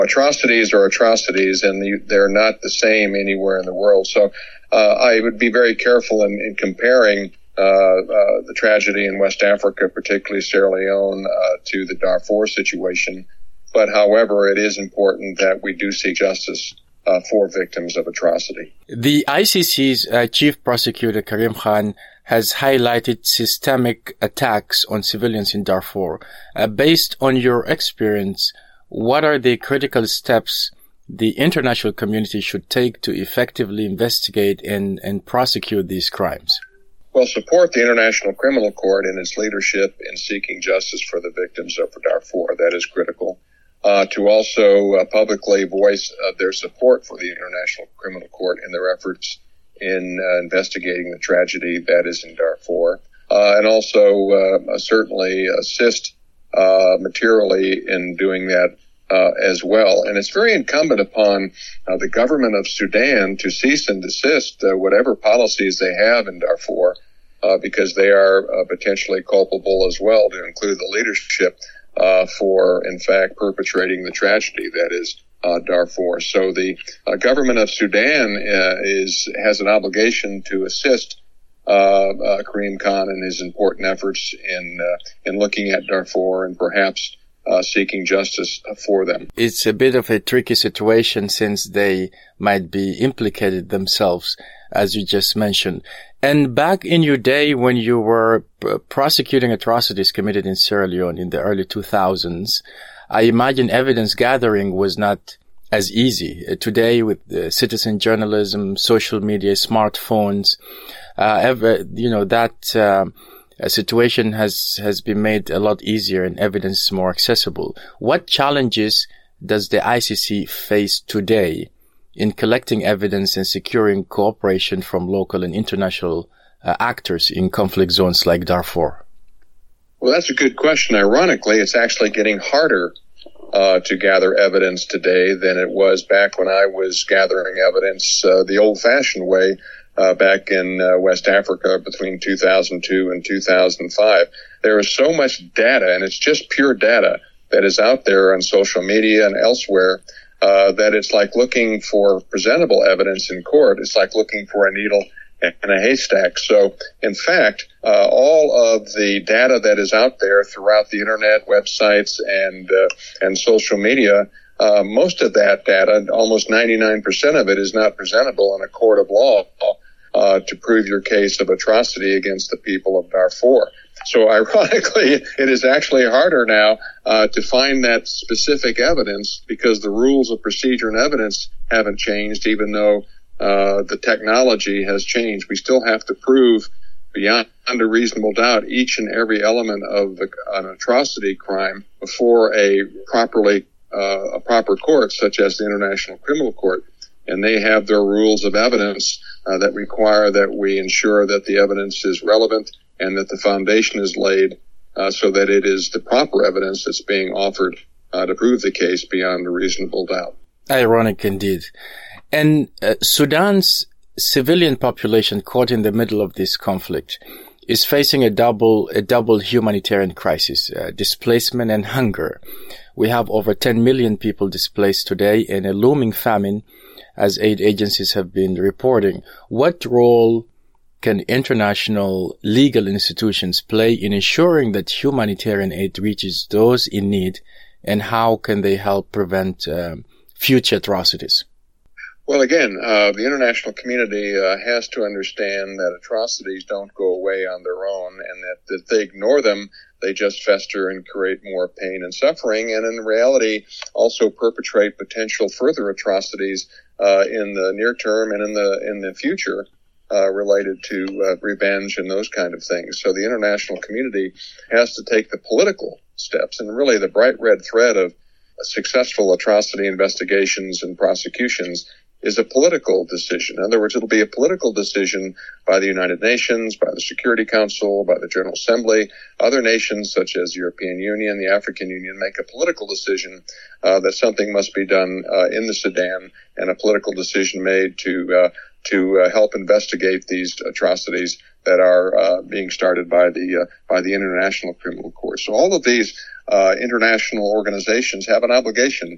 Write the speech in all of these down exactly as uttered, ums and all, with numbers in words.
Atrocities are atrocities, and the, they're not the same anywhere in the world. So uh, I would be very careful in, in comparing uh, uh, the tragedy in West Africa, particularly Sierra Leone, uh, to the Darfur situation. But however, it is important that we do seek justice uh, for victims of atrocity. The I C C's uh, chief prosecutor, Karim Khan, has highlighted systemic attacks on civilians in Darfur. Uh, based on your experience, what are the critical steps the international community should take to effectively investigate and, and prosecute these crimes? Well, support the International Criminal Court in its leadership in seeking justice for the victims of Darfur. That is critical. Uh, to also uh, publicly voice uh, their support for the International Criminal Court in their efforts in uh, investigating the tragedy that is in Darfur. Uh, and also uh, certainly assist uh, materially in doing that uh, as well. And it's very incumbent upon uh, the government of Sudan to cease and desist uh, whatever policies they have in Darfur, uh, because they are uh, potentially culpable as well, to include the leadership uh, for, in fact, perpetrating the tragedy that is uh, Darfur. So the uh, government of Sudan uh, is has an obligation to assist uh, uh, Karim Khan in his important efforts in uh, in looking at Darfur and perhaps uh, seeking justice for them. It's a bit of a tricky situation since they might be implicated themselves, as you just mentioned. And back in your day when you were p- prosecuting atrocities committed in Sierra Leone in the early two thousands, I imagine evidence gathering was not as easy. Uh, today with uh, citizen journalism, social media, smartphones, uh, ever, you know, that uh, situation has, has been made a lot easier and evidence is more accessible. What challenges does the I C C face today in collecting evidence and securing cooperation from local and international uh, actors in conflict zones like Darfur? Well, that's a good question. Ironically, it's actually getting harder uh, to gather evidence today than it was back when I was gathering evidence uh, the old-fashioned way uh, back in uh, West Africa between two thousand two and two thousand five. There is so much data, and it's just pure data, that is out there on social media and elsewhere, Uh, that it's like looking for presentable evidence in court. It's like looking for a needle in a haystack. So, in fact, uh, all of the data that is out there throughout the internet, websites, and uh, and social media, uh, most of that data, almost ninety-nine percent of it, is not presentable in a court of law uh, to prove your case of atrocity against the people of Darfur. So ironically, it is actually harder now uh, to find that specific evidence because the rules of procedure and evidence haven't changed, even though uh, the technology has changed. We still have to prove beyond a reasonable doubt each and every element of the, an atrocity crime before a properly uh, a proper court, such as the International Criminal Court. And they have their rules of evidence uh, that require that we ensure that the evidence is relevant and that the foundation is laid uh, so that it is the proper evidence that's being offered uh, to prove the case beyond a reasonable doubt. Ironic indeed. And uh, Sudan's civilian population caught in the middle of this conflict is facing a double, a double humanitarian crisis, uh, displacement and hunger. We have over ten million people displaced today and a looming famine, as aid agencies have been reporting. What role can international legal institutions play in ensuring that humanitarian aid reaches those in need, and how can they help prevent um, future atrocities? Well, again, uh, the international community uh, has to understand that atrocities don't go away on their own, and that if they ignore them, they just fester and create more pain and suffering, and in reality also perpetrate potential further atrocities uh, in the near term and in the in the future. Uh, related to uh, revenge and those kind of things. So the international community has to take the political steps, and really the bright red thread of successful atrocity investigations and prosecutions is a political decision. In other words, it'll be a political decision by the United Nations, by the Security Council, by the General Assembly. Other nations such as the European Union, the African Union, make a political decision uh, that something must be done uh, in the Sudan, and a political decision made to uh, to uh, help investigate these atrocities that are uh, being started by the uh, by the International Criminal Court. So all of these uh, international organizations have an obligation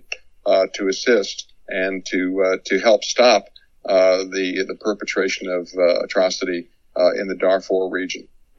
uh, to assist and to uh, to help stop uh, the the perpetration of uh, atrocity uh, in the Darfur region.